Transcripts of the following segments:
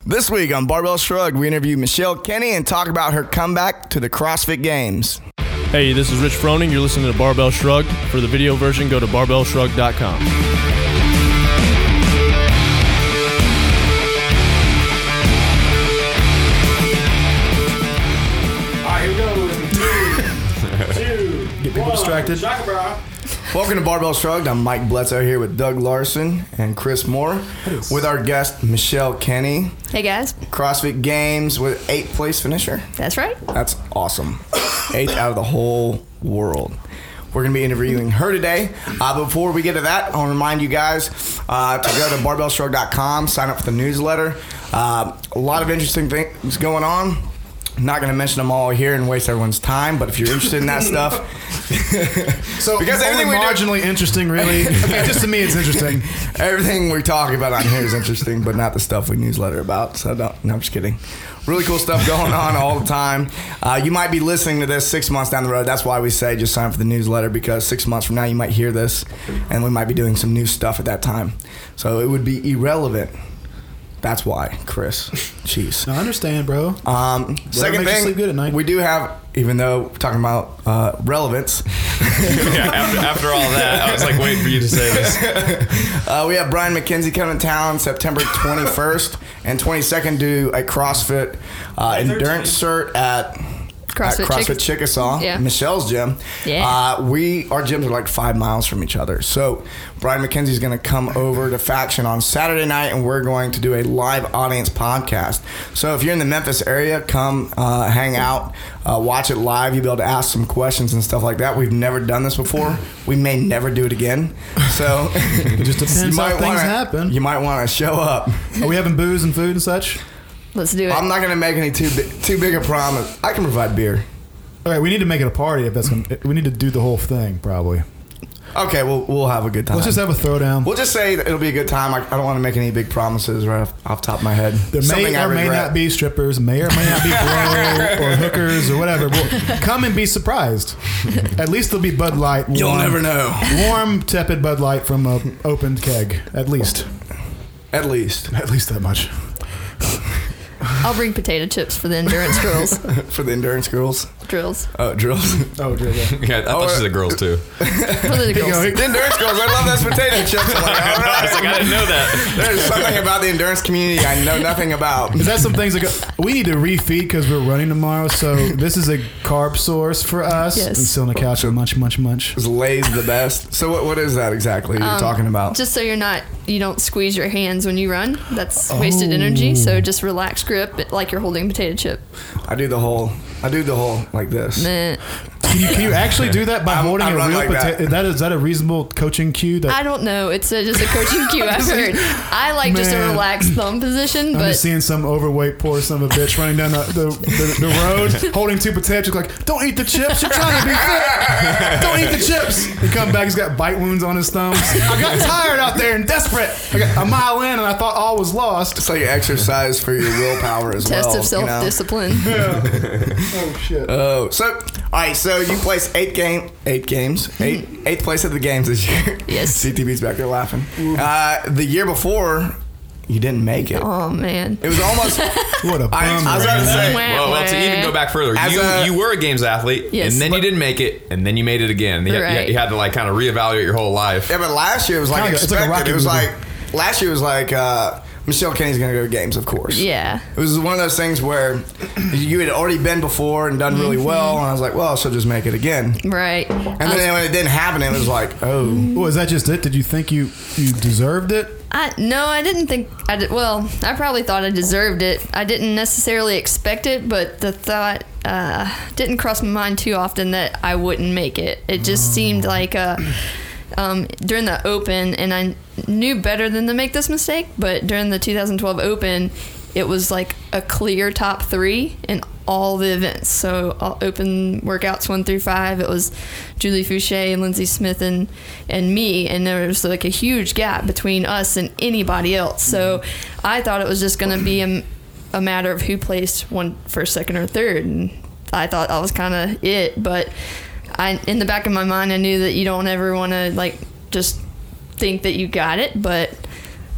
This week on Barbell Shrugged, we interview Michelle Kenny and talk about her comeback to the CrossFit Games. Hey, this is Rich Froning. You're listening to Barbell Shrugged. For the video version, go to barbellshrugged.com. All right, here we go. 3, 2, Get people distracted. Welcome to Barbell Shrugged. I'm Mike Bledsoe here with Doug Larson and Chris Moore with our guest Michelle Kenny. Hey guys. CrossFit Games with 8th place finisher. That's right. That's awesome. 8th out of the whole world. We're going to be interviewing her today. Before we get to that, I want to remind you guys to go to barbellshrugged.com, sign up for the newsletter. A lot of interesting things going on. I'm not going to mention them all here and waste everyone's time, but if you're interested in that stuff. So because only everything we marginally interesting, really. Okay, just to me, it's interesting. Everything we talk about on here is interesting, but not the stuff we newsletter about. So no, I'm just kidding. Really cool stuff going on all the time. You might be listening to this 6 months down the road. That's why we say just sign up for the newsletter, because 6 months from now you might hear this, and we might be doing some new stuff at that time. So it would be irrelevant. That's why, Chris. Jeez. No, I understand, bro. Second makes you thing, sleep good at night. we do have, even though we're talking about relevance. Yeah, after all that, I was like waiting for you to say this. We have Brian McKenzie coming to town September 21st and 22nd, do a CrossFit endurance cert at CrossFit Chickasaw, Yeah. Michelle's gym. Yeah. Our gyms are like 5 miles from each other. So Brian McKenzie's going to come over to Faction on Saturday night, and we're going to do a live audience podcast. So if you're in the Memphis area, come hang out, watch it live. You'll be able to ask some questions and stuff like that. We've never done this before. We may never do it again. So It just depends how things happen. You might want to show up. Are we having booze and food and such? Let's do it. I'm not going to make any too big a promise. I can provide beer. All right, we need to make it a party. If that's we need to do the whole thing, probably. Okay, we'll have a good time. Let's just have a throwdown. We'll just say that it'll be a good time. I don't want to make any big promises right off the top of my head. There may or may not be strippers, may or may not be bro or hookers or whatever. Come and be surprised. At least there'll be Bud Light. Warm, You'll never know. Warm, tepid Bud Light from an opened keg. At least. At least. At least that much. I'll bring potato chips for the endurance drills. For the endurance girls. Drills. Oh, drills. Oh, dear. Yeah, I thought she said girls too. For the girls. The endurance girls. I love those potato chips. I'm like, all I was like, right. I didn't know that. There's something about the endurance community I know nothing about. Is that some things that we need to refeed because we're running tomorrow? So this is a carb source for us. Yes. And still on the couch and munch. Is Lay's the best? So what is that exactly you're talking about? Just so you don't squeeze your hands when you run. That's wasted energy. So just relax grip like you're holding a potato chip. I do the whole like this. Meh. Can you actually do that by holding I a run real like potato? Is that a reasonable coaching cue? I don't know. It's just a coaching cue I've heard. I like just a Man. relaxed thumb position, I'm but just seeing some overweight poor son of a bitch running down the road holding 2 potato chips like, don't eat the chips, you're trying to be fit. Don't eat the chips. He come back, he's got bite wounds on his thumbs. I got tired out there and desperate. I got a mile in and I thought all was lost. It's like exercise for your willpower as test well. of self-discipline. Oh shit. Oh, so all right. So you placed 8th place at the games this year. Yes. CTV's back there laughing. The year before, you didn't make it. Oh man. It was almost. What a bummer. I was about to say. Well, to even go back further, you were a games athlete, Yes. and then you didn't make it, and then you made it again. Right. You had to like kind of reevaluate your whole life. Yeah, but last year was like Kinda, it's like a expected. Rocky It was movie. like last year was like Michelle Kenny's gonna go to games, of course. Yeah. It was one of those things where you had already been before and done really well, and I was like, well, she'll just make it again. Right. And then when it didn't happen, it was like, oh. Well, is that just it? Did you think you deserved it? No, I didn't think I did. Well, I probably thought I deserved it. I didn't necessarily expect it, but the thought didn't cross my mind too often that I wouldn't make it. It just seemed like during the Open, and I knew better than to make this mistake, but during the 2012 Open, it was like a clear top 3 in all the events. So all Open workouts 1 through 5, it was Julie Fouché and Lindsay Smith and me, and there was like a huge gap between us and anybody else. So I thought it was just going to be a matter of who placed first, second, or third, and I thought that was kind of it. But in the back of my mind, I knew that you don't ever want to like just think that you got it, but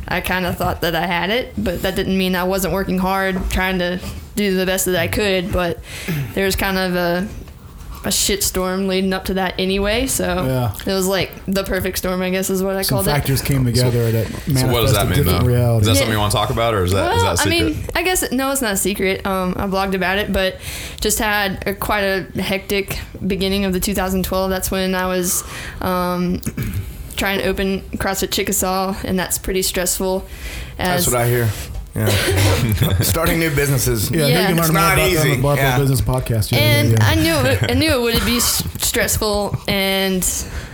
I kind of thought that I had it, but that didn't mean I wasn't working hard, trying to do the best that I could. But there was kind of a shitstorm leading up to that anyway, so it was like the perfect storm, I guess is what I called it. Some factors came together that manifested So what does that mean, though? reality. Is that something you want to talk about, or is that a secret? I mean, I guess no, it's not a secret. I blogged about it, but just had quite a hectic beginning of the 2012. That's when I was trying to open CrossFit Chickasaw, and that's pretty stressful. That's what I hear. Yeah. Starting new businesses. Yeah, you can learn It's more not about that on easy. the Barbell Business Podcast. And I knew it would be stressful, and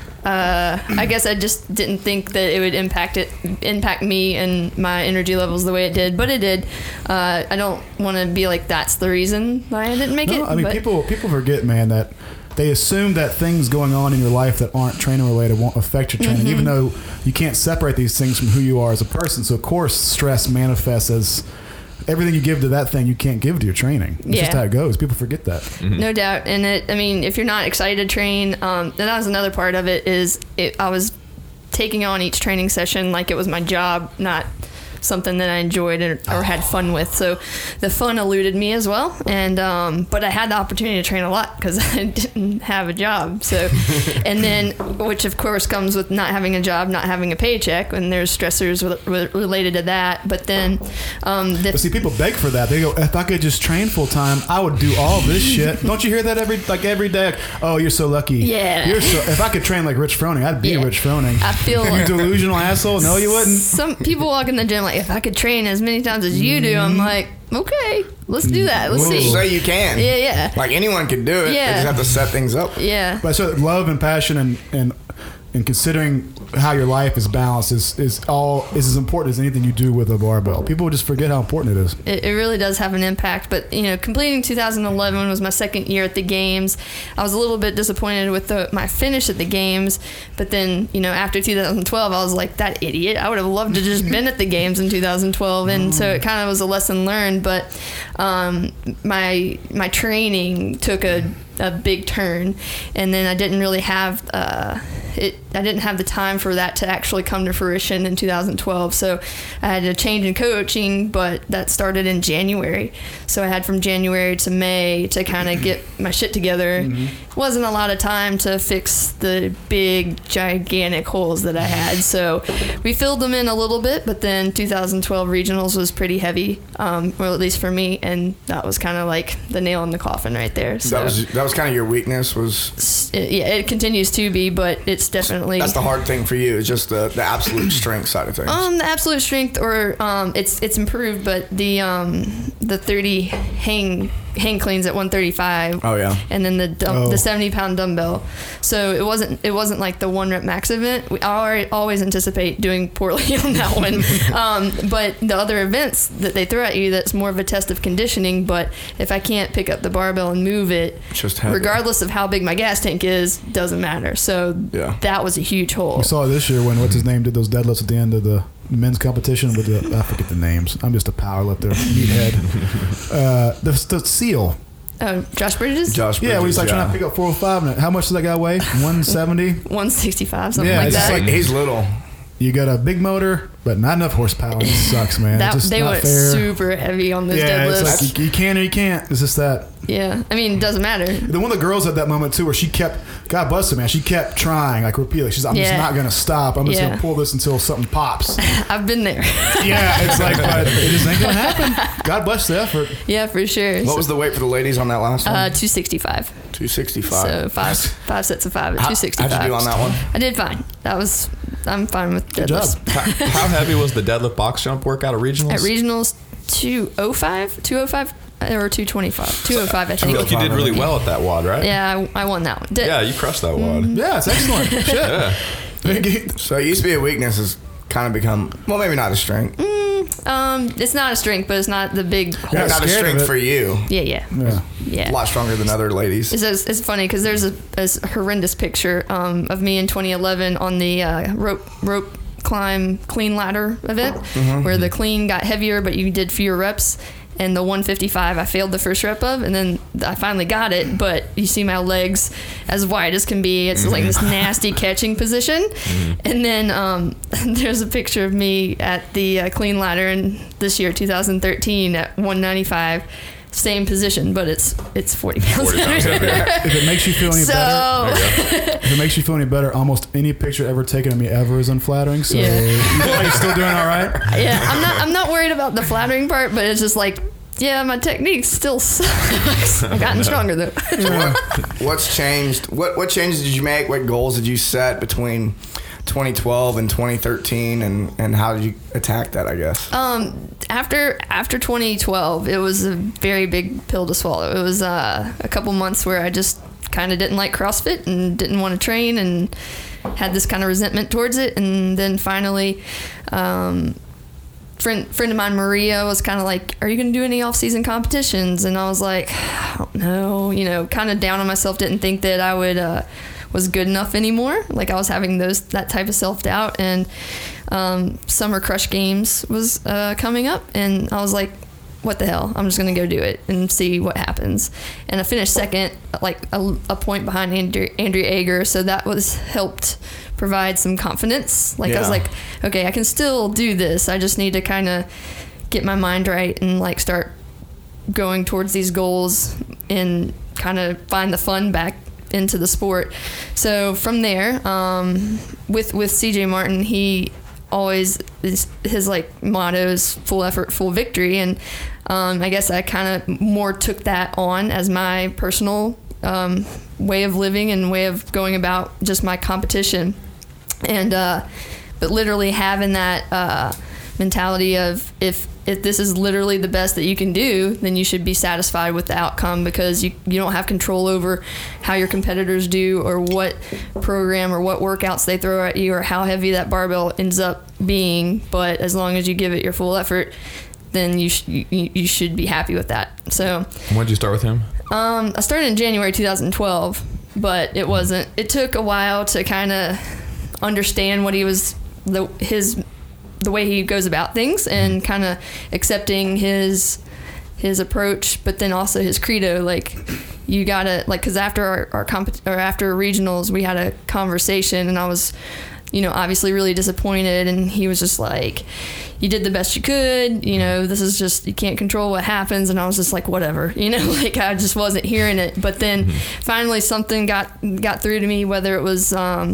I guess I just didn't think that it would impact me and my energy levels the way it did, but it did. I don't want to be like that's the reason why I didn't make it. I mean, but people forget, man, that they assume that things going on in your life that aren't training related won't affect your training, even though you can't separate these things from who you are as a person. So, of course, stress manifests as everything you give to that thing you can't give to your training. It's just how it goes. People forget that. No doubt. And I mean, if you're not excited to train, and that was another part of it, I was taking on each training session like it was my job, not something that I enjoyed or had fun with. So the fun eluded me as well. And but I had the opportunity to train a lot because I didn't have a job. So and then, which of course comes with not having a job, not having a paycheck, and there's stressors related to that. But then but see, people beg for that. They go, if I could just train full time, I would do all this shit. Don't you hear that every day? Like, oh, you're so lucky. Yeah. If I could train like Rich Froning, I'd be Rich Froning. I feel you delusional asshole. No, you wouldn't. Some people walk in the gym like, if I could train as many times as you do, I'm like, okay, let's do that. Let's see. So you can. Yeah. Like anyone can do it. Yeah. They just have to set things up. Yeah. But so love and passion and considering how your life is balanced is as important as anything you do with a barbell. People just forget how important it is. It really does have an impact. But, completing 2011 was my second year at the games. I was a little bit disappointed with my finish at the games. But then, after 2012, I was like, that idiot. I would have loved to just been at the games in 2012. And so it kind of was a lesson learned. But my training took a big turn, and then I didn't really have I didn't have the time for that to actually come to fruition in 2012. So I had a change in coaching, but that started in January. So I had from January to May to kind of get my shit together. Wasn't a lot of time to fix the big, gigantic holes that I had. So we filled them in a little bit, but then 2012 regionals was pretty heavy, well, at least for me, and that was kind of like the nail in the coffin right there. So That was kind of your weakness was... it continues to be, but it's definitely... That's the hard thing for you, is just the absolute strength side of things. The absolute strength, or it's improved, but the 30 hang cleans at 135. Oh yeah. And then the 70-pound dumbbell. So it wasn't like the 1 rep max event. I always anticipate doing poorly on that one. But the other events that they throw at you, that's more of a test of conditioning. But if I can't pick up the barbell and move it, just regardless of how big my gas tank is, doesn't matter. So that was a huge hole. We saw it this year when what's his name did those deadlifts at the end of the men's competition with I forget the names. I'm just a power lifter, meathead. The seal. Oh, Josh Bridges? Josh Bridges, yeah, he's like trying to pick up 405. And how much does that guy weigh? 170? 165, something Yeah, like it's that. just like- He's little. You got a big motor, but not enough horsepower. It sucks, man. It's just They not went fair. super heavy on those deadlifts. It's like you can or you can't. It's just that. Yeah, I mean, it doesn't matter. The one of the girls had that moment too, where she kept, God bless her, man. She kept trying, like repeatedly. She's, I'm just not gonna stop. I'm just gonna pull this until something pops. I've been there. Yeah, it's like, but it just ain't gonna happen. God bless the effort. Yeah, for sure. What was the weight for the ladies on that last one? 265. 265. So five sets of 5 at 265. How'd you do on that one? I did fine. I'm fine with Good job. deadlifts. How heavy was the deadlift box jump workout at regionals? At regionals, 205 or 225. 205, I I think. feel like you did really well at that WOD, right? Yeah, I won that one. Yeah, you crushed that WOD. Yeah, it's excellent. Shit. Yeah. So it used to be a weakness, has kind of become, well, maybe not a strength. It's not a strength, but it's not the big hole. Yeah, Not a scared of strength it. for you. Yeah. Yeah. A lot stronger than other ladies. It's funny because there's a horrendous picture of me in 2011 on the rope climb clean ladder event where the clean got heavier but you did fewer reps, and the 155 I failed the first rep of, and then I finally got it. But you see my legs as wide as can be. It's like this nasty catching position. And then there's a picture of me at the clean ladder in this year, 2013, at 195. Same position, but it's 40 pounds heavier. If it makes you feel any better, if it makes you feel any better, almost any picture ever taken of me ever is unflattering. So Yeah. are you still doing all right? Yeah, I'm not worried about the flattering part, but it's just like, yeah, my technique still sucks. I've gotten stronger though. Yeah. What's changed? What changes did you make? What goals did you set between 2012 and 2013, and how did you attack that, I guess? After 2012, it was a very big pill to swallow. It was a couple months where I just kind of didn't like CrossFit and didn't want to train and had this kind of resentment towards it. And then finally, friend of mine, Maria, was kind of like, are you going to do any off-season competitions? And I was like, I don't know, kind of down on myself, didn't think that I would was good enough anymore. Like I was having that type of self-doubt, and Summer Crush Games was coming up, and I was like, what the hell, I'm just gonna go do it and see what happens. And I finished second, like a point behind Andrea Ager, so that was helped provide some confidence. Like I was like, okay, I can still do this, I just need to kind of get my mind right and like start going towards these goals and kind of find the fun back into the sport. So from there, with CJ Martin, he always his like motto is full effort, full victory, and I guess I kind of more took that on as my personal way of living and way of going about just my competition. And but literally having that mentality of if this is literally the best that you can do, then you should be satisfied with the outcome, because you don't have control over how your competitors do or what program or what workouts they throw at you or how heavy that barbell ends up being. But as long as you give it your full effort, then you should be happy with that. So When did you start with him? I started in January 2012, but it took a while to kind of understand what he was, the way he goes about things, and kind of accepting his approach, but then also his credo. Like you gotta, like, because after after regionals, we had a conversation, and I was, obviously really disappointed, and he was just like, you did the best you could, this is just, you can't control what happens. And I was just like, whatever, like I just wasn't hearing it. But then finally something got through to me, whether it was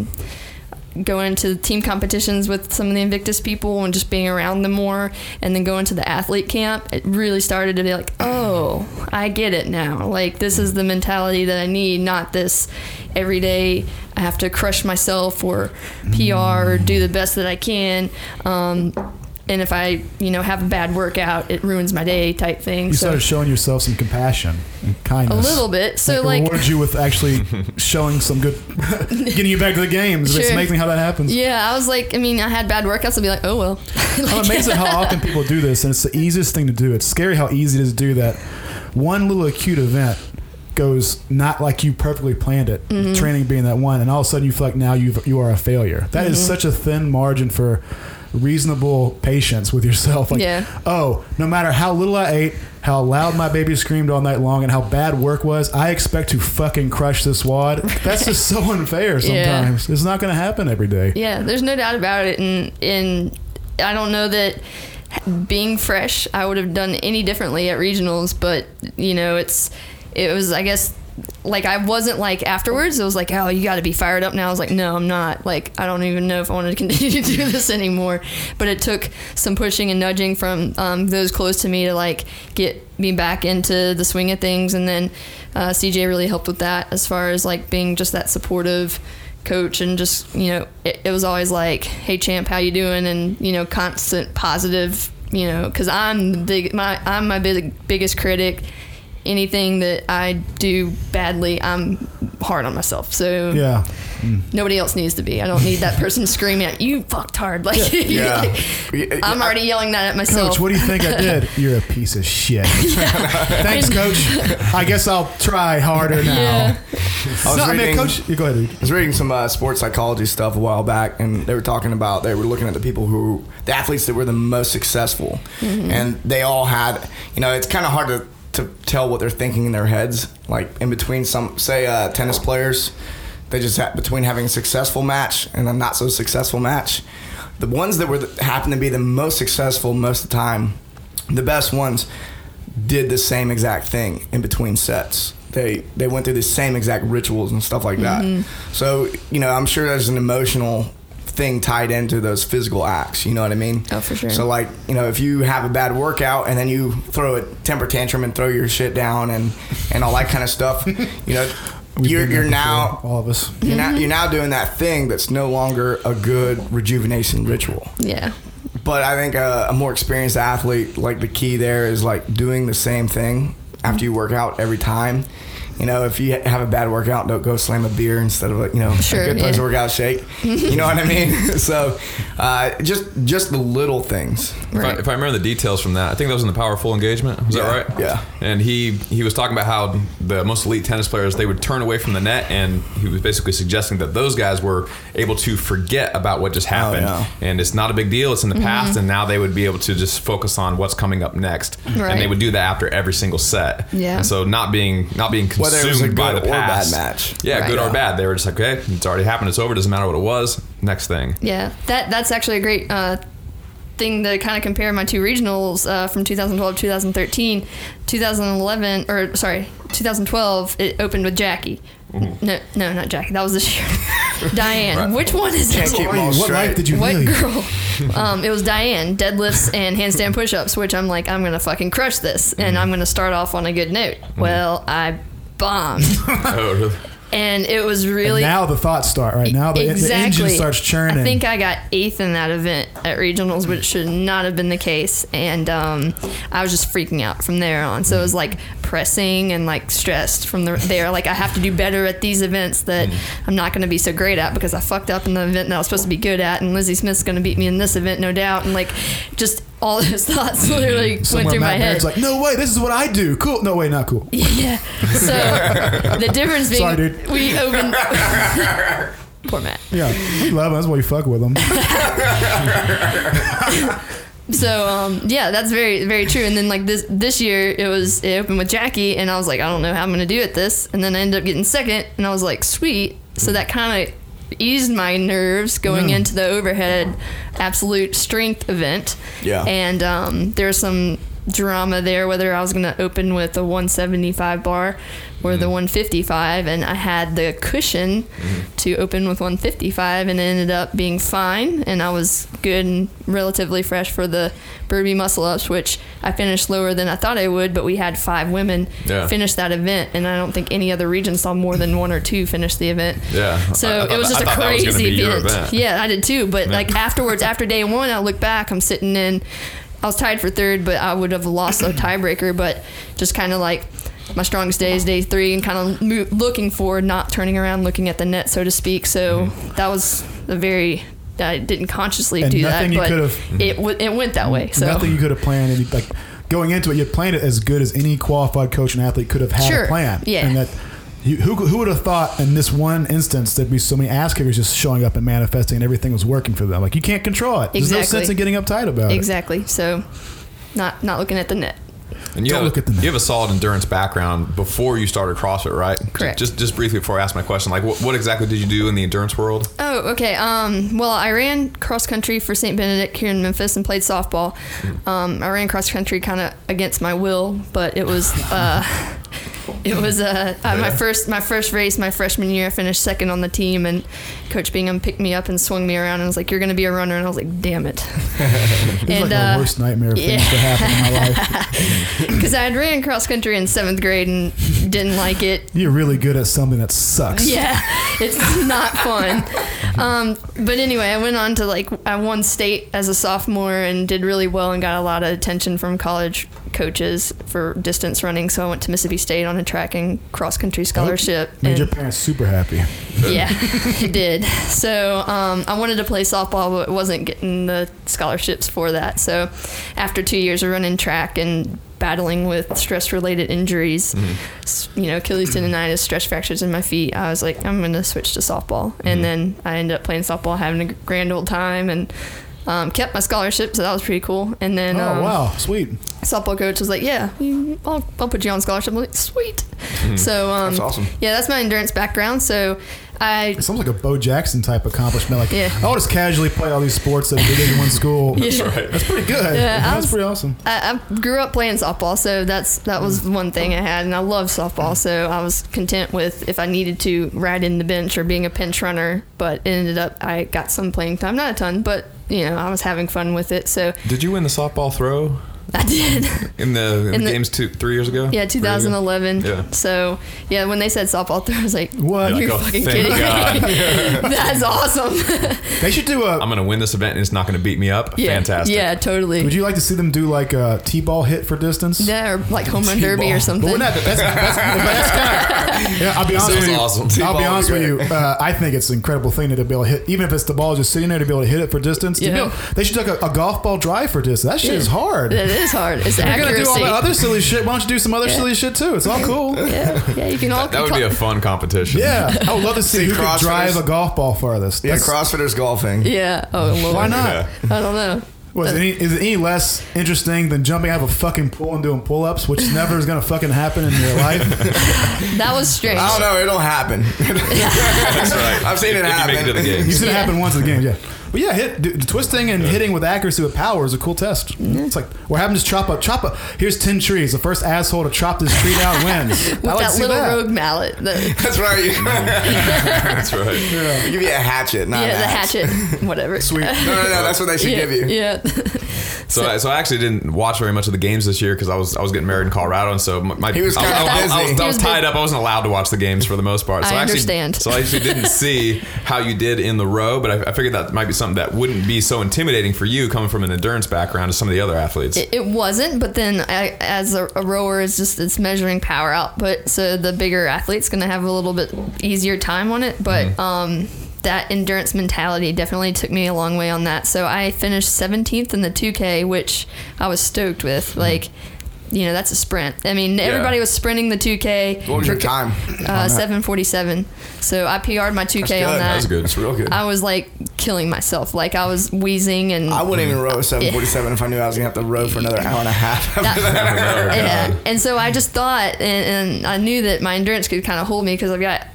going to team competitions with some of the Invictus people and just being around them more, and then going to the athlete camp, it really started to be like, oh, I get it now. Like, this is the mentality that I need, not this every day I have to crush myself or PR or do the best that I can. And if I, have a bad workout, it ruins my day type thing. You started showing yourself some compassion and kindness. A little bit. So like reward you with actually showing some good, getting you back to the games. Sure. It's amazing how that happens. Yeah, I was like, I had bad workouts. I'd be like, oh, well. I'm amazed at how often people do this, and it's the easiest thing to do. It's scary how easy it is to do that. One little acute event goes not like you perfectly planned it, training being that one, and all of a sudden you feel like now you are a failure. That is such a thin margin for reasonable patience with yourself. Like, oh, no matter how little I ate, how loud my baby screamed all night long, and how bad work was, I expect to fucking crush this wad. That's just so unfair sometimes. It's not going to happen every day. Yeah, there's no doubt about it. And I don't know that being fresh, I would have done any differently at regionals, but it was, I guess, like I wasn't like afterwards, it was like, oh, you got to be fired up now. I was like, no, I'm not. Like, I don't even know if I want to continue to do this anymore. But it took some pushing and nudging from those close to me to like get me back into the swing of things. And then CJ really helped with that, as far as like being just that supportive coach, and just it was always like, hey champ, how you doing? And constant positive, because I'm my biggest critic. Anything that I do badly, I'm hard on myself. So Yeah. nobody else needs to be. I don't need that person screaming at you fucked hard. Like, I'm already yelling that at myself. Coach, what do you think I did? You're a piece of shit. Thanks, Coach. I guess I'll try harder now. Yeah. Coach, you go ahead, dude. I was reading some sports psychology stuff a while back, and they were talking about, they were looking at the people the athletes that were the most successful, and they all had, it's kind of hard to tell what they're thinking in their heads, like in between some, say, tennis players, they just between having a successful match and a not so successful match. The ones that happen to be the most successful most of the time, the best ones, did the same exact thing in between sets. They went through the same exact rituals and stuff like that. So, I'm sure there's an emotional thing tied into those physical acts. You know what I mean? Oh, for sure. So, like, if you have a bad workout and then you throw a temper tantrum and throw your shit down and all that kind of stuff, you're now all of us. You're now doing that thing that's no longer a good rejuvenation ritual. Yeah. But I think a more experienced athlete, like the key there is like doing the same thing after you work out every time. If you have a bad workout, don't go slam a beer instead of a good post-workout shake. You know what I mean? So just the little things. Right. If I remember the details from that, I think that was in the Powerful Engagement. Was that right? Yeah. And he was talking about how the most elite tennis players, they would turn away from the net, and he was basically suggesting that those guys were able to forget about what just happened. Oh, yeah. And it's not a big deal. It's in the past, and now they would be able to just focus on what's coming up next. Right. And they would do that after every single set. Yeah. And so not being consumed whether it was a good by the or past. bad match. Yeah, Right. good or bad. They were just like, okay, it's already happened. It's over. Doesn't matter what it was. Next thing. Yeah, that's actually a great thing to kind of compare my two regionals from 2012 2013. 2012 it opened with Jackie. No, not Jackie. That was this year. Diane. Right. Which one is Can't it? keep them all What straight. life did you What live? girl? It was Diane. Deadlifts and handstand push-ups, which I'm like, I'm going to fucking crush this. And I'm going to start off on a good note. Well, I bombed. Oh, really? And it was really... And now the thoughts start, right? Now the engine starts churning. I think I got 8th in that event at regionals, which should not have been the case. And I was just freaking out from there on. So it was like pressing and like stressed from there. Like I have to do better at these events that I'm not going to be so great at because I fucked up in the event that I was supposed to be good at. And Lizzie Smith's going to beat me in this event, no doubt. And like just all those thoughts literally went through my head. Like, no way, this is what I do. Cool. No way, not cool. Yeah. So the difference being Sorry, dude. we opened... Poor Matt. Yeah, we love him. That's why you fuck with him. So yeah, that's very, very true. And then like this year it opened with Jackie, and I was like, I don't know how I'm gonna do at this. And then I ended up getting second, and I was like, sweet. So that kind of eased my nerves going into the overhead absolute strength event. Yeah. And there's some drama there whether I was gonna open with a 175 bar or the 155, and I had the cushion to open with 155, and it ended up being fine, and I was good and relatively fresh for the Burpee muscle ups, which I finished lower than I thought I would, but we had 5 women finish that event, and I don't think any other region saw more than 1 or 2 finish the event. Yeah. So it was just a crazy event. Yeah, I did too, but like afterwards, after day 1, I look back, I'm sitting in, I was tied for 3rd, but I would have lost a tiebreaker, but just kind of like my strongest day is day 3 and kind of looking forward, not turning around, looking at the net, so to speak. So that was a very, I didn't consciously do that, but it went that way. So nothing you could have planned. And like going into it, you planned it as good as any qualified coach and athlete could have had a plan. Yeah. And that who would have thought in this one instance there'd be so many ass kickers just showing up and manifesting and everything was working for them. Like you can't control it. There's no sense in getting uptight about it. Exactly. So not looking at the net. And you have a solid endurance background before you started CrossFit, right? Correct. Just briefly before I ask my question, like what exactly did you do in the endurance world? Oh, okay. Well, I ran cross country for St. Benedict here in Memphis and played softball. I ran cross country kind of against my will, but it was my first race my freshman year. I finished 2nd on the team, and Coach Bingham picked me up and swung me around and was like, "You're going to be a runner," and I was like, "Damn it!" It's like the worst nightmare things to happen in my life. Because I had ran cross country in 7th grade and didn't like it. You're really good at something that sucks. Yeah, it's not fun. But anyway, I went on to I won state as a sophomore and did really well and got a lot of attention from college coaches for distance running, so I went to Mississippi State on a track and cross country scholarship. Made and your parents super happy. yeah, it did. So I wanted to play softball, but wasn't getting the scholarships for that. So after 2 years of running track and battling with stress-related injuries, Achilles tendonitis, stress fractures in my feet, I was like, I'm going to switch to softball. And then I ended up playing softball, having a grand old time, and kept my scholarship, so that was pretty cool. And then wow, sweet. softball coach was like, yeah, I'll put you on scholarship. I'm like, sweet. So That's awesome. Yeah, that's my endurance background. So It sounds like a Bo Jackson type of accomplishment. Like, Yeah. I'll just casually play all these sports at a Division I school. That's right. That's pretty good. Yeah, That's pretty awesome. I grew up playing softball, so that was one thing I had, and I love softball, so I was content with if I needed to ride in the bench or being a pinch runner, but it ended up I got some playing time, not a ton, but I was having fun with it. So Did you win the softball throw I did. in the games 3 years ago? Yeah, 2011. Yeah. So, yeah, when they said softball throw, I was like, What? You're Like, oh, fucking thank kidding God. me. That's awesome. They should do I'm going to win this event and it's not going to beat me up. Yeah. Fantastic. Yeah, totally. Would you like to see them do like a T-ball hit for distance? Yeah, or like home run derby or But something. wouldn't that's kind of, yeah, I'll be honest with you. awesome. I'll be T-ball honest would with be you. I think it's an incredible thing to be able to hit, even if it's the ball just sitting there, to be able to hit it for distance. To be Yeah. able- they should do like a golf ball drive for distance. That shit is hard. That is hard. It's You're gonna do all accuracy. the other silly shit. Why don't you do some other silly shit too? It's all cool. Yeah, you can all That would be a fun competition. Yeah, I would love to see who could CrossFitters. drive a golf ball farthest. Yeah, That's- CrossFitters golfing. Yeah. Oh, Lord. Why not? Yeah. I don't know. Is it any less interesting than jumping out of a fucking pool and doing pull-ups, which never is gonna fucking happen in your life? That was strange. I don't know. It'll happen. That's right. I've seen it If you happen. make it to the You've games. seen it happen once in the game, yeah. But yeah, twisting and hitting with accuracy with power is a cool test. It's like we're having to chop up. Here's 10 trees. The first asshole to chop this tree down wins. With I like to that see little that. rogue mallet. That's right. That's right. They give you a hatchet, not Yeah, an the axe. hatchet. Whatever. Sweet. No, that's what they should give you. Yeah. So I actually didn't watch very much of the games this year because I was getting married in Colorado, and so He was kinda busy. I He was was tied busy. up. I wasn't allowed to watch the games for the most part. So I actually, understand. So I actually didn't see how you did in the row, but I figured that might be something that wouldn't be so intimidating for you coming from an endurance background as some of the other athletes. It wasn't, but then as a rower, it's measuring power output. So the bigger athlete's going to have a little bit easier time on it. But that endurance mentality definitely took me a long way on that. So I finished 17th in the 2K, which I was stoked with. Like, that's a sprint. I mean, everybody was sprinting the 2K. What was your time? 7:47. So I PR'd my 2K That's good. on that. That's good. It's real good. I was like killing myself. Like I was wheezing and I wouldn't even row 7:47 if I knew I was gonna have to row for anher hour and a half. yeah. And so I just thought, and I knew that my endurance could kind of hold me because I've got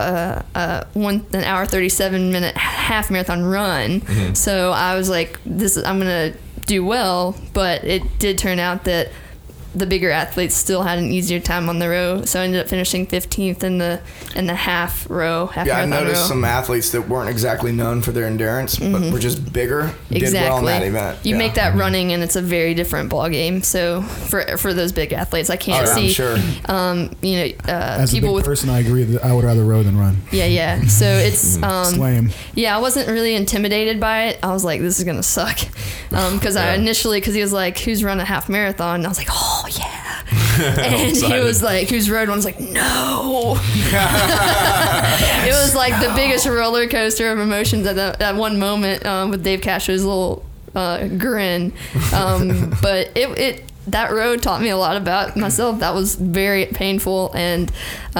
an hour 37-minute half marathon run. So I was like, I'm gonna do well. But it did turn out that the bigger athletes still had an easier time on the row, so I ended up finishing 15th in the half Yeah, I marathon noticed row. some athletes that weren't exactly known for their endurance, but were just bigger, did well in that event. You Yeah. make that running, and it's a very different ball game. So for those big athletes, I can't Oh, yeah, I'm see. sure. As a people big with person, I agree that I would rather row than run. yeah. So it's It's lame. yeah, I wasn't really intimidated by it. I was like, this is gonna suck, because because he was like, who's run a half marathon? And I was like, oh yeah. And he Excited. was like, who's rode one? I was like, no. It was like the biggest roller coaster of emotions at that one moment with Dave Castro's little grin. But that road taught me a lot about myself. That was very painful and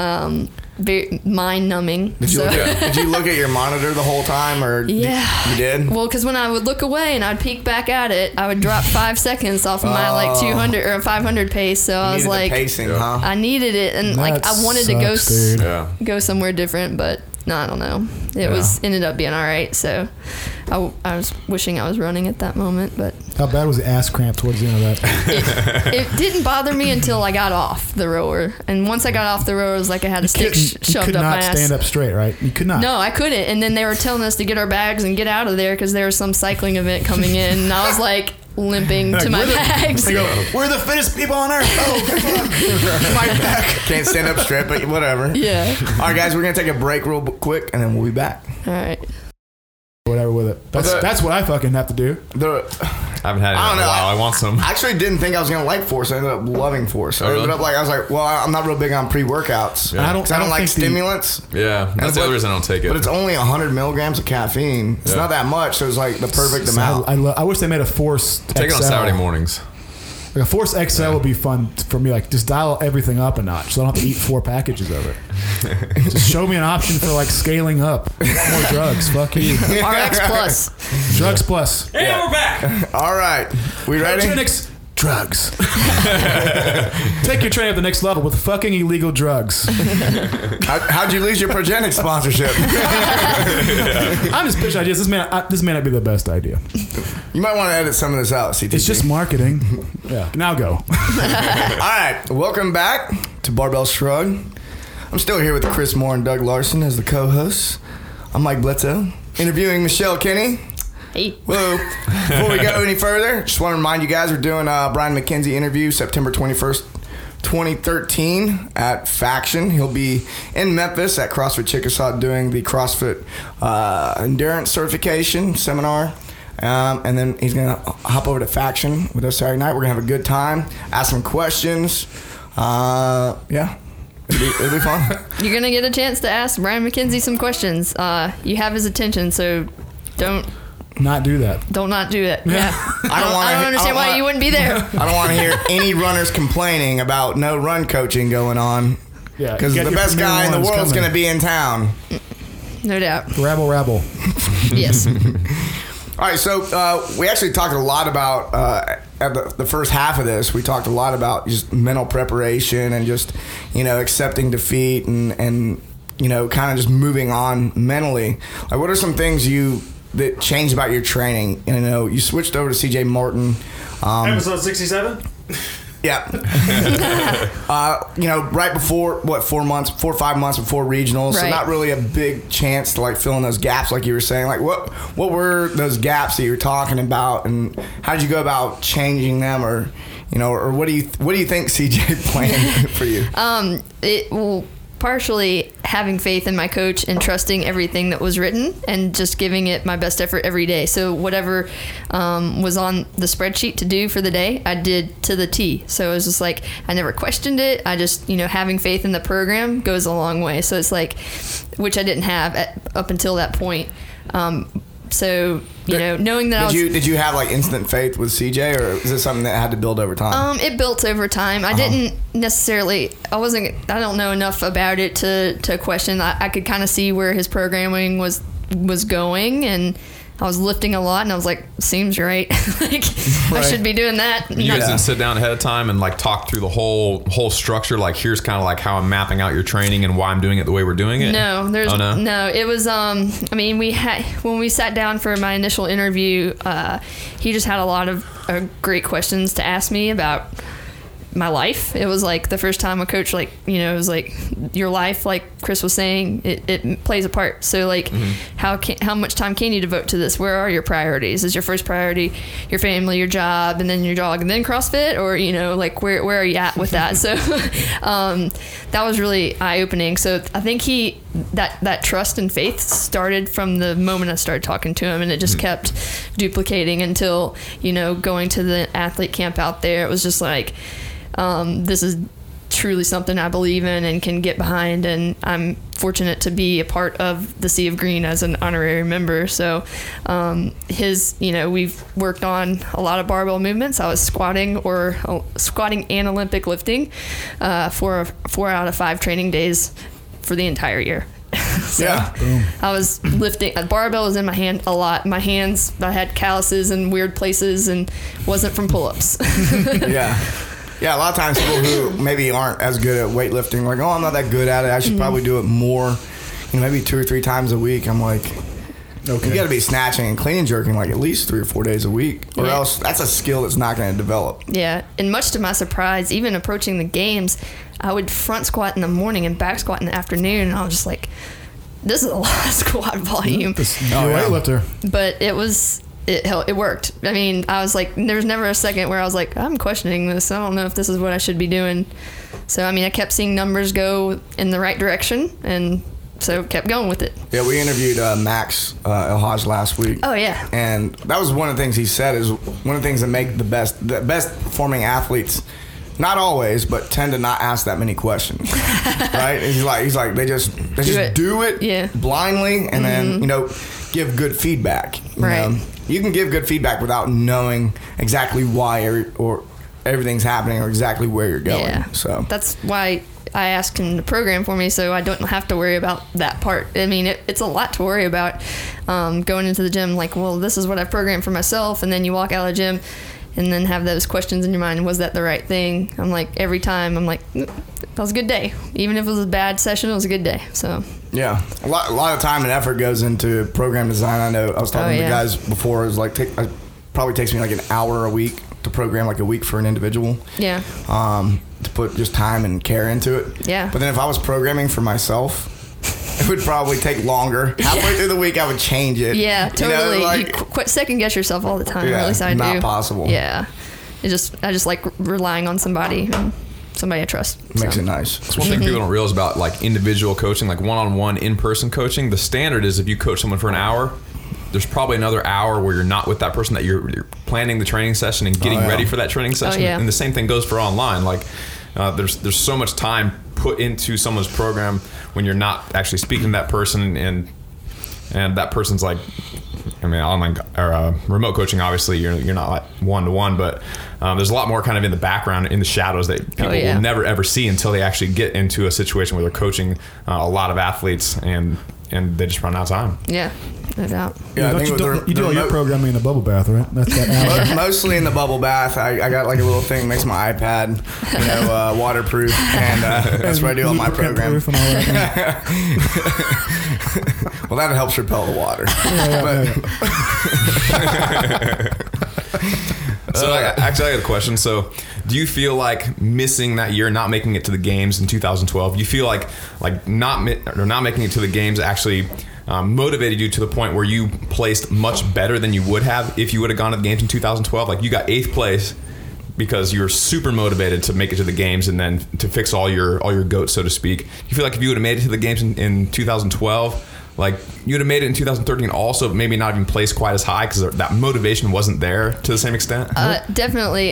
very mind numbing. Did you look at your monitor the whole time, or Yeah. you did? Well, because when I would look away and I'd peek back at it, I would drop 5 seconds off of my like 200 or 500 pace. So I was Needed the like, pacing, Yeah. huh? I needed it, and like That I wanted to sucks, dude. Yeah. go somewhere different, but no, I don't know. It ended up being all right. So I was wishing I was running at that moment, but How bad was the ass cramp towards the end of that? it didn't bother me until I got off the rower. And once I got off the rower, it was like I had a stick You shoved could up my not ass. stand up straight, right? You could not. No, I couldn't. And then they were telling us to get our bags and get out of there because there was some cycling event coming in. And I was like limping to my bags. They go, we're the fittest people on earth. Oh, fuck. My back. Can't stand up straight, but whatever. Yeah. All right, guys, we're gonna take a break real quick, and then we'll be back. All right. Whatever with it. That's what I fucking have to do. I haven't had it in a while. I want some. I actually didn't think I was gonna like Force. I ended up loving Force. I ended up I was like, well, I'm not real big on pre-workouts. Yeah. I don't like think stimulants. Yeah, that's the other reason I don't take it. But it's only 100 milligrams of caffeine. It's not that much, so it's like the perfect amount. I wish they made a Force Take it on XL. Saturday mornings. Like a Force XL would be fun for me. Like just dial everything up a notch, so I don't have to eat 4 packages of it. Just show me an option for like scaling up. More drugs. Fuck you. RX Plus. Drugs plus. Hey, we're back. All right, we ready? Eugenics. Drugs. Take your training to the next level with fucking illegal drugs. How'd you lose your Progenics sponsorship? I'm just pitching ideas. This may not be the best idea. You might want to edit some of this out, CTG. It's just marketing. Yeah. Now go. All right, welcome back to Barbell Shrug. I'm still here with Chris Moore and Doug Larson as the co-hosts. I'm Mike Bledsoe, interviewing Michelle Kinney. Hey. Whoa. Before we go any further, just want to remind you guys we're doing a Brian McKenzie interview September 21st, 2013 at Faction. He'll be in Memphis at CrossFit Chickasaw doing the CrossFit Endurance Certification Seminar. And then he's going to hop over to Faction with us Saturday night. We're going to have a good time, ask some questions. Yeah. It'll be fun. You're going to get a chance to ask Brian McKenzie some questions. You have his attention, so don't Not do that. not do it. Yeah. I don't understand why you wouldn't be there. I don't want to hear any runners complaining about no run coaching going on. Yeah. Because get the your best premier guy in the ones world's coming. going to be in town. No doubt. Rabble. Yes. All right, so we actually talked a lot about at the first half of this. We talked a lot about just mental preparation and just accepting defeat and kind of just moving on mentally. Like, what are some things that changed about your training? You switched over to CJ Martin. Episode 67. Yeah. Right before 4 or 5 months before regionals, so Right. not really a big chance to like fill in those gaps like you were saying. Like what were those gaps that you were talking about, and how did you go about changing them, or what do you think CJ planned for you? Partially having faith in my coach and trusting everything that was written and just giving it my best effort every day. So whatever was on the spreadsheet to do for the day, I did to the T. So it was just like, I never questioned it. I just, having faith in the program goes a long way. So it's like, which I didn't have up until that point. So, knowing that Did you have like instant faith with CJ, or is it something that had to build over time? It built over time. I didn't necessarily, I don't know enough about it to question. I could kind of see where his programming was going, and I was lifting a lot, and I was like, seems right. I should be doing that. You guys didn't sit down ahead of time and like talk through the whole structure. Like, here's kind of like how I'm mapping out your training and why I'm doing it the way we're doing it. No, no. It was when we sat down for my initial interview, he just had a lot of great questions to ask me about my life. It was like the first time a coach, it was like your life, like Chris was saying, it plays a part. So like, how much time can you devote to this? Where are your priorities? Is your first priority your family, your job, and then your dog, and then CrossFit, or where are you at with that? So that was really eye-opening. So I think that trust and faith started from the moment I started talking to him, and it just kept duplicating until going to the athlete camp out there. It was just like, this is truly something I believe in and can get behind, and I'm fortunate to be a part of the Sea of Green as an honorary member. So we've worked on a lot of barbell movements. I was squatting and Olympic lifting 4 out of 5 training days for the entire year. So yeah. I was lifting. A barbell was in my hand a lot. My hands, I had calluses in weird places, and wasn't from pull-ups. Yeah, a lot of times people who maybe aren't as good at weightlifting are like, oh, I'm not that good at it. I should probably do it more, maybe 2 or 3 times a week. I'm like, okay, you got to be snatching and clean and jerking like at least 3 or 4 days a week, or else that's a skill that's not going to develop. Yeah, and much to my surprise, even approaching the games, I would front squat in the morning and back squat in the afternoon, and I was just like, this is a lot of squat volume. You're a weightlifter. But it worked. I mean, I was like, there was never a second where I was like, I'm questioning this. I don't know if this is what I should be doing. So, I mean, I kept seeing numbers go in the right direction, and so kept going with it. Yeah, we interviewed Max El-Haj last week. Oh yeah. And that was one of the things he said is one of the things that make the best performing athletes, not always, but tend to not ask that many questions. Right? He's like they just do it blindly, and then give good feedback. You know? You can give good feedback without knowing exactly why or everything's happening or exactly where you're going. Yeah. So that's why I asked him to program for me, so I don't have to worry about that part. I mean, it's a lot to worry about going into the gym. Like, well, this is what I programmed for myself, and then you walk out of the gym, and then have those questions in your mind. Was that the right thing? I'm like, every time, I'm like, that was a good day. Even if it was a bad session, it was a good day. So yeah, a lot of time and effort goes into program design. I know I was talking to the guys before. It was like it probably takes me like an hour a week to program like a week for an individual. Yeah. To put just time and care into it. Yeah. But then if I was programming for myself, it would probably take longer. Halfway through the week, I would change it. Yeah, totally. You You second guess yourself all the time. Or at least I do. Not possible. Yeah. I just like relying on somebody I trust. Makes it nice. That's one thing people don't realize about like individual coaching, like one-on-one in-person coaching. The standard is if you coach someone for an hour, there's probably another hour where you're not with that person, that you're planning the training session and getting ready for that training session. And the same thing goes for online. Like there's so much time put into someone's program when you're not actually speaking to that person, and that person's like, I mean, online or remote coaching, obviously you're not like one-to-one, but there's a lot more kind of in the background, in the shadows, that people will never ever see until they actually get into a situation where they're coaching a lot of athletes, and they just run out of time. Yeah, no doubt. Yeah, I think you do all your programming in the bubble bath, right? That's that. Mostly in the bubble bath. I got like a little thing next to my iPad, waterproof, and that's where I do all my program. And all that. Well, that helps repel the water. So actually, I got a question. So, do you feel like missing that year, not making it to the games in 2012? You feel like not making it to the games actually motivated you to the point where you placed much better than you would have if you would have gone to the games in 2012? Like, you got 8th place because you were super motivated to make it to the games and then to fix all your goats, so to speak. You feel like if you would have made it to the games in 2012, like you would have made it in 2013 also, but maybe not even placed quite as high because that motivation wasn't there to the same extent? Definitely.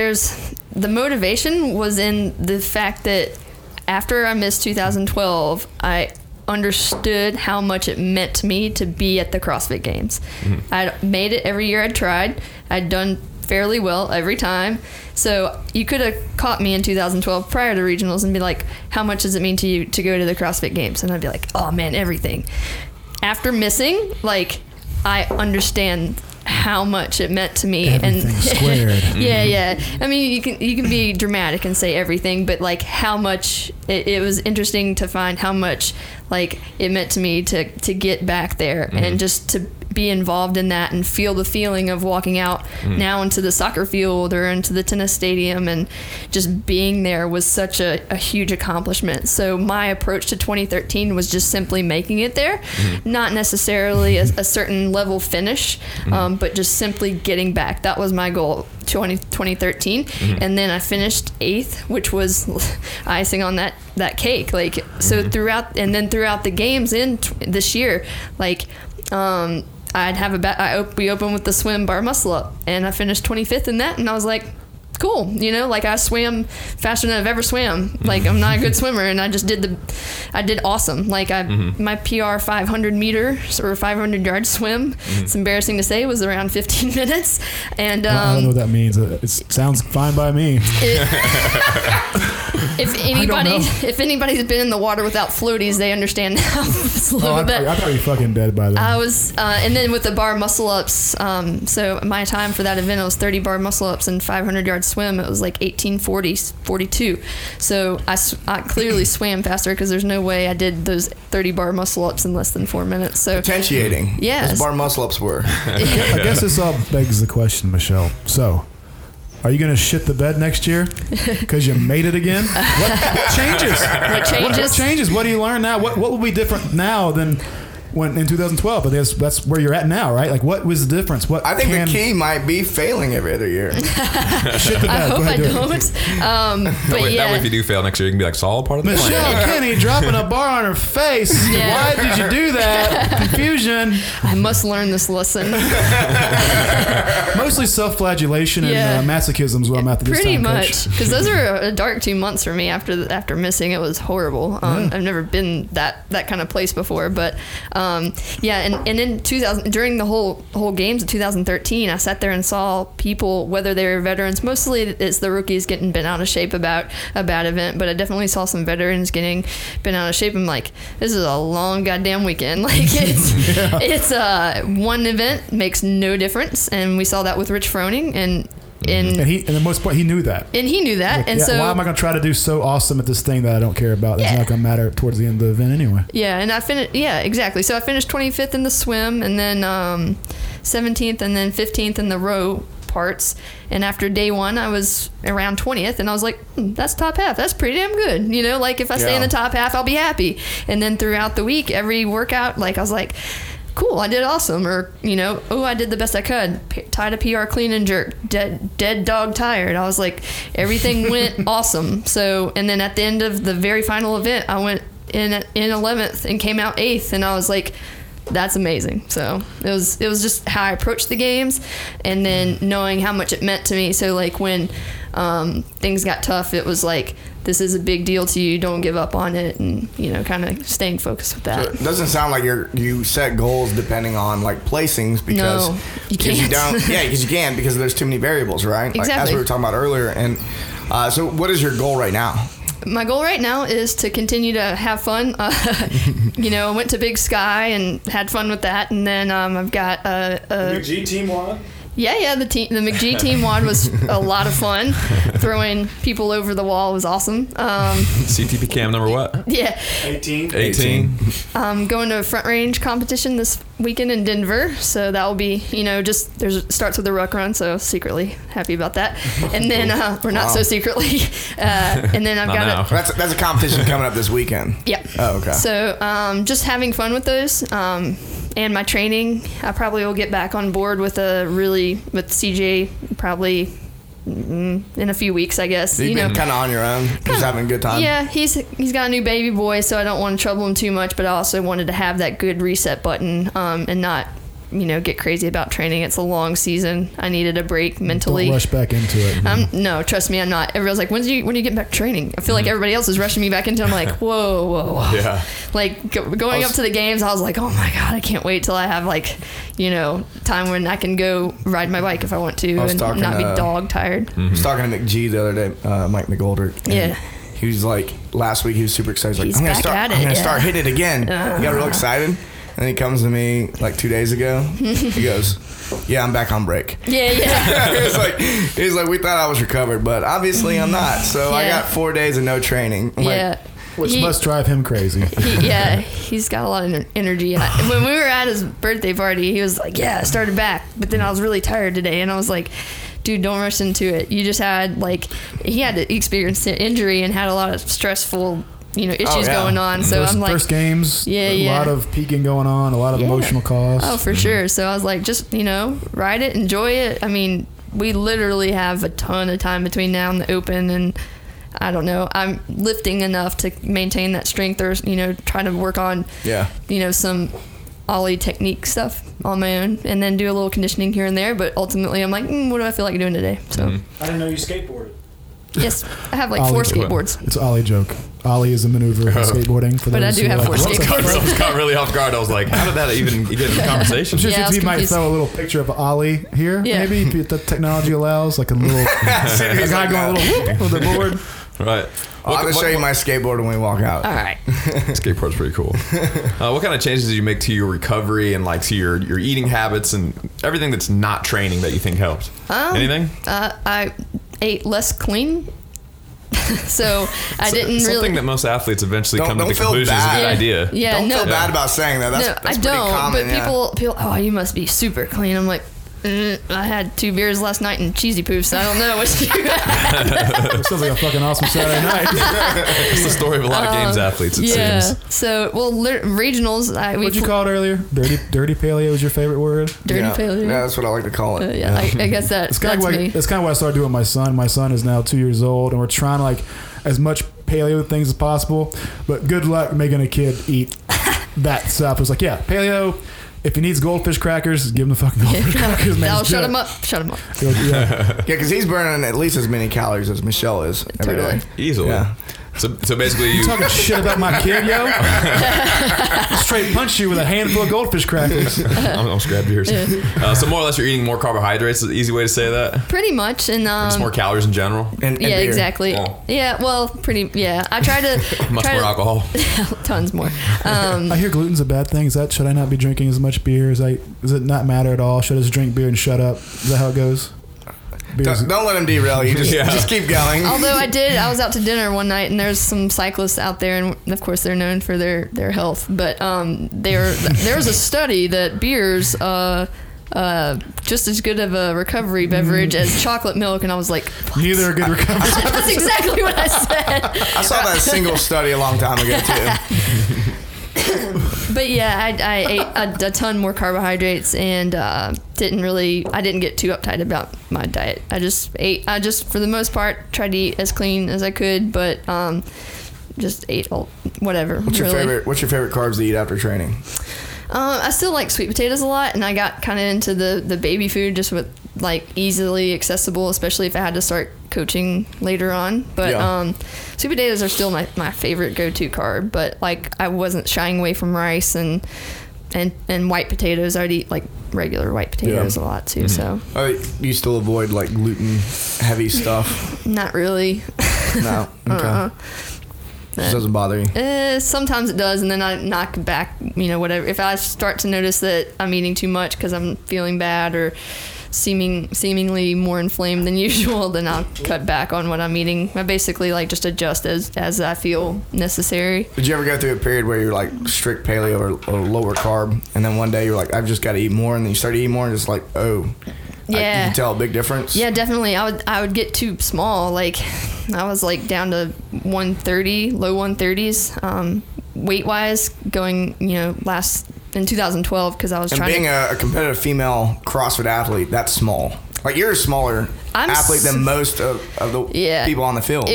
The motivation was in the fact that after I missed 2012, I understood how much it meant to me to be at the CrossFit Games. Mm-hmm. I'd made it every year I'd tried. I'd done fairly well every time. So you could have caught me in 2012 prior to regionals and be like, how much does it mean to you to go to the CrossFit Games? And I'd be like, oh man, everything. After missing, like, I understand how much it meant to me. Everything squared. Yeah. I mean, you can be dramatic and say everything, but like how much it was interesting to find how much like it meant to me to get back there and just to be involved in that and feel the feeling of walking out now into the soccer field or into the tennis stadium, and just being there was such a huge accomplishment. So my approach to 2013 was just simply making it there, not necessarily a certain level finish, but just simply getting back. That was my goal 2013. And then I finished 8th, which was icing on that cake. Like, so throughout the games in this year, like, I'd have we opened with the swim bar muscle up, and I finished 25th in that, and I was like, cool, like I swam faster than I've ever swam. Like, I'm not a good swimmer, and I just did awesome. Like, my PR 500 meters or 500 yard swim, it's embarrassing to say, was around 15 minutes. And I don't know what that means. It sounds fine by me. If anybody's been in the water without floaties, they understand how it's a little bit. I thought you fucking dead by then. I was, and then with the bar muscle ups, so my time for that event, it was 30 bar muscle ups and 500 yard swim. It was like 18:40:42. So I clearly swam faster because there's no way I did those 30 bar muscle ups in less than 4 minutes. So potentiating. Yes. Those bar muscle ups were. I guess this all begs the question, Michelle. So, are you going to shit the bed next year because you made it again? What changes? What changes? What changes? What do you learn now? What will be different now than when in 2012, but that's where you're at now, right? Like, what was the difference? What I think the key might be failing every other year. Shit the bed. I hope I do it. don't. But That yeah. way, if you do fail next year, you can be like, it's all part of the plan. Michelle Kenny dropping a bar on her face. Yeah. Why did you do that? Confusion. I must learn this lesson. Mostly self-flagellation Yeah. and masochism is what I'm at this Pretty time, much, Coach. because those are a dark 2 months for me after missing. It was horrible. I've never been that kind of place before, but yeah. And in 2000, during the whole games of 2013, I sat there and saw people, whether they were veterans, mostly it's the rookies getting bent out of shape about a bad event, but I definitely saw some veterans getting bent out of shape. I'm like, this is a long goddamn weekend. Like it's one event makes no difference, and we saw that with Rich Froning, and the most part, he knew that. And he knew that, Like, and yeah, so why am I going to try to do so awesome at this thing that I don't care about? That's Yeah. not going to matter towards the end of the event anyway. yeah, and I finished. Yeah, exactly. So I finished 25th in the swim, and then 17th, and then 15th in the row parts. And after day one, I was around 20th, and I was like, that's top half. That's pretty damn good. You know, like if I stay in the top half, I'll be happy. And then throughout the week, every workout, like I was like, cool, I did awesome. Or, you know, oh, I did the best I could. Tied a PR clean and jerk. Dead dog tired. I was like, everything went awesome. So, and then at the end of the very final event, I went in 11th and came out 8th. And I was like, that's amazing. So it was just how I approached the games, and then knowing how much it meant to me. So like when things got tough, it was like, this is a big deal to you. Don't give up on it, and you know, kind of staying focused with that. So it doesn't sound like you set goals depending on like placings because No, you because you can't. don't. Yeah, because you can't because there's too many variables, right? Like, as Exactly. we were talking about earlier. And so, what is your goal right now? My goal right now is to continue to have fun. You know, I went to Big Sky and had fun with that, and then I've got G Team One. Yeah, the McGee team wad was a lot of fun. Throwing people over the wall was awesome. CTP cam number what? Yeah, 18. 18. I'm going to a front range competition this weekend in Denver, so that will be, you know, just starts with a ruck run, so secretly happy about that. And then we're not so secretly. And then I've Not got now. That's a competition coming up this weekend. Yep. Oh, okay. So just having fun with those. And my training, I probably will get back on board with CJ probably in a few weeks, I guess. You've you know, been kind of on your own, just having a good time. yeah, he's got a new baby boy, so I don't want to trouble him too much, but I also wanted to have that good reset button and not, you know, get crazy about training. It's a long season. I needed a break mentally. Don't rush back into it. No, trust me, I'm not. Everyone's like, when are you getting back to training? I feel like everybody else is rushing me back into it. I'm like, whoa. Yeah. Like going up to the games, I was like, oh my God, I can't wait till I have like, you know, time when I can go ride my bike if I want to I was and talking, not be dog tired. I was talking to McGee the other day, Mike McGolder. and Yeah. He was like, last week he was super excited. He's like, He's I'm gonna back start. at it, I'm gonna yeah. start hitting it again. He got real excited, and he comes to me like 2 days ago. He goes, "Yeah, I'm back on break." Yeah. he's like, we thought I was recovered, but obviously I'm not. So I Yeah. got 4 days of no training. I'm like, Yeah. Which He- must drive him crazy. He's got a lot of energy. And when we were at his birthday party, he was like, yeah, I started back, but then I was really tired today. And I was like, dude, don't rush into it. You just had he had to experience an injury and had a lot of stressful, you know, issues yeah. going on. So I'm like, first games, Yeah, a yeah. lot of peaking going on, a lot of Yeah. emotional costs. oh, for sure. So I was like, just, you know, ride it, enjoy it. I mean, we literally have a ton of time between now and the Open, and I don't know, I'm lifting enough to maintain that strength, or, you know, try to work on, yeah. you know, some ollie technique stuff on my own, and then do a little conditioning here and there. But ultimately, I'm like, what do I feel like doing today? So, I didn't know you skateboarded. yes, I have like Ollie 4 joke. skateboards. It's Ollie joke. Ollie is a maneuver in skateboarding. For But I those do who have are 4 like, "What the skateboards." I was caught really off guard. I was like, how did that even get in the conversation? I'm sure Yeah, I was CT might confused. throw a little picture of Ollie here, Yeah. maybe if the technology allows, like a little a guy going a little whoop with the board. Right. I'm gonna show you my skateboard when we walk out. All right. Skateboard's pretty cool. What kind of changes did you make to your recovery and like to your eating habits and everything that's not training that you think helped? Anything? I ate less clean. So I didn't Something really. that most athletes eventually come to don't the feel conclusion is a bad. good idea. Yeah, Don't no. feel bad about saying that. That's No, I pretty don't. common. But yeah. people, oh, you must be super clean. I'm like, I had 2 beers last night and cheesy poofs. I don't know what you had. It sounds like a fucking awesome Saturday night. It's the story of a lot of games athletes, it seems. So, regionals. What'd you call it earlier? Dirty paleo is your favorite word? Dirty paleo. Yeah, that's what I like to call it. I guess that's kind of me. That's kind of what I started doing with my son. My son is now 2 years old, and we're trying to like as much paleo things as possible. But good luck making a kid eat that stuff. It's like, yeah, paleo. If he needs goldfish crackers, give him the fucking goldfish crackers. Man, That'll shut him up. Shut him up. Yeah. Because he's burning at least as many calories as Michelle is every Totally. day. Easily. Yeah. So basically, You talking shit about my kid, yo? Straight punch you with a handful of goldfish crackers. I'm just grab yours. So more or less, you're eating more carbohydrates. Is the easy way to say that. Pretty much, and Just more calories in general. And yeah, beer. exactly. Oh. Yeah, well, pretty. Yeah, I try to Much more alcohol. tons more. I hear gluten's a bad thing. Should I not be drinking as much beer? Does it not matter at all? Should I just drink beer and shut up? Is that how it goes? Don't let him derail you. Just keep going. Although I was out to dinner one night, and there's some cyclists out there, and of course they're known for their health. But there's a study that beer's just as good of a recovery beverage as chocolate milk, and I was like, what? Neither are good recovery. That's exactly what I said. I saw that single study a long time ago too. But yeah, I ate a ton more carbohydrates and didn't get too uptight about my diet. I just for the most part tried to eat as clean as I could, but just ate whatever. What's your favorite carbs to eat after training? I still like sweet potatoes a lot, and I got kind of into the baby food just with like easily accessible, especially if I had to start coaching later on. But sweet potatoes are still my favorite go-to carb. But like I wasn't shying away from rice and white potatoes. I'd eat like regular white potatoes a lot too. So You still avoid like gluten heavy stuff? not really. No. Okay. This doesn't bother you? Sometimes it does, and then I knock back, whatever. If I start to notice that I'm eating too much because I'm feeling bad or seemingly more inflamed than usual, then I'll cut back on what I'm eating. I basically like just adjust as I feel necessary. Did you ever go through a period where you're like strict paleo or lower carb, and then one day you're like, I've just got to eat more, and then you start eating more, and it's like, oh, yeah, you can tell a big difference? Yeah, definitely. I would get too small. Like I was like down to 130, low 130s, weight wise, going in 2012 because I was trying. And being a competitive female CrossFit athlete, that's small. Like you're a smaller athlete than most of the people on the field.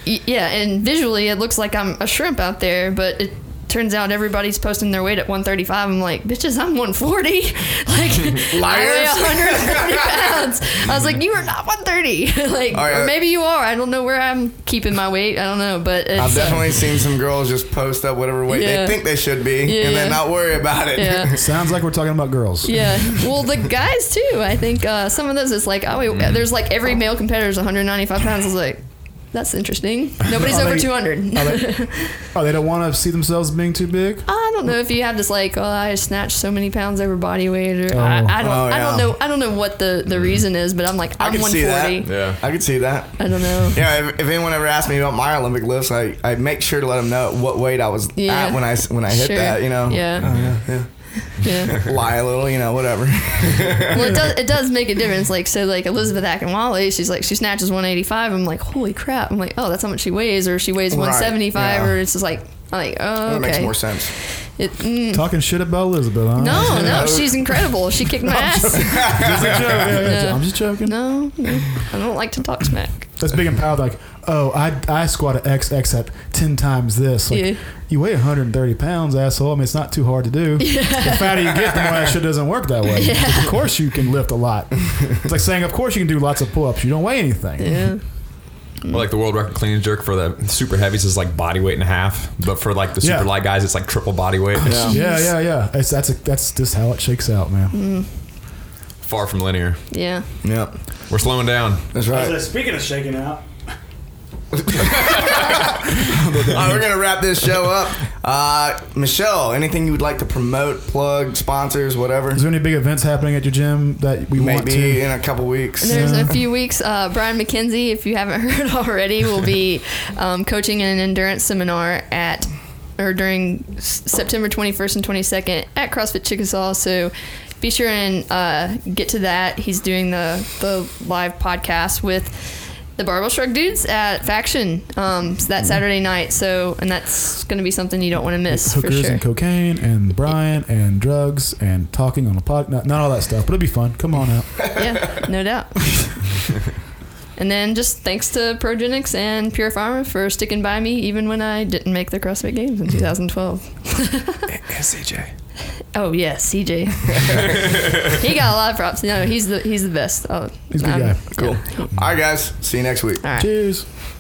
And visually it looks like I'm a shrimp out there, but it turns out everybody's posting their weight at 135. I'm like, bitches, I'm 140. Like, I weigh 140 pounds. I was like, you are not 130. Or maybe you are. I don't know where I'm keeping my weight. I don't know, but I've definitely seen some girls just post up whatever weight they think they should be and then not worry about it. Yeah. Sounds like we're talking about girls. Yeah. Well, the guys too. I think some of those is like, there's like every male competitor is 195 pounds. I was like, that's interesting. Nobody's over 200. They don't want to see themselves being too big? I don't know if you have this like, I snatched so many pounds over body weight, or I don't know what the reason is, but I'm like, I'm 140. Yeah, I could see that. I don't know. Yeah, if anyone ever asked me about my Olympic lifts, I make sure to let them know what weight I was at when I hit that. Yeah. Yeah. Lie a little, whatever. Well, it does make a difference. Like, so like Elizabeth Akinwale, she's like, she snatches 185. I'm like, holy crap. I'm like, oh, that's how much she weighs, or she weighs 175, or it's just like, I'm like, oh, okay. That makes more sense. Talking shit about Elizabeth, huh? No, she's incredible. She kicked my ass. Just a joke. I'm just joking. No, I don't like to talk smack. That's big and proud. Like, oh, I squatted XX at 10 times this. Like, you weigh 130 pounds, asshole. I mean, it's not too hard to do. Yeah. The fatter you get, the more that shit doesn't work that way. Yeah. Like, of course you can lift a lot. It's like saying, of course you can do lots of pull-ups. You don't weigh anything. Yeah. Well, like the world record clean and jerk for the super heavies is like body weight and a half, but for like the super light guys, it's like triple body weight. Yeah. That's just how it shakes out, man. Far from linear. Yeah. Yep. We're slowing down. That's right. Speaking of shaking out. We're gonna wrap this show up. Michelle, anything you would like to promote, plug, sponsors, whatever? Is there any big events happening at your gym that we want to? Maybe in a couple weeks. There's a few weeks. Brian McKenzie, if you haven't heard already, will be coaching an endurance seminar during September 21st and 22nd at CrossFit Chickasaw. So be sure and get to that. He's doing the live podcast with the Barbell Shrug dudes at Faction that Saturday night. So, and that's going to be something you don't want to miss for Hookers sure. and cocaine and Brian and drugs and talking on a pod. Not all that stuff, but it'll be fun. Come on out. Yeah, no doubt. And then just thanks to Progenics and Pure Pharma for sticking by me even when I didn't make the CrossFit Games in 2012. And CJ. Oh yeah, CJ. He got a lot of props. No, he's the best. Oh, He's a good guy. Cool. All right, guys. See you next week. All right. Cheers.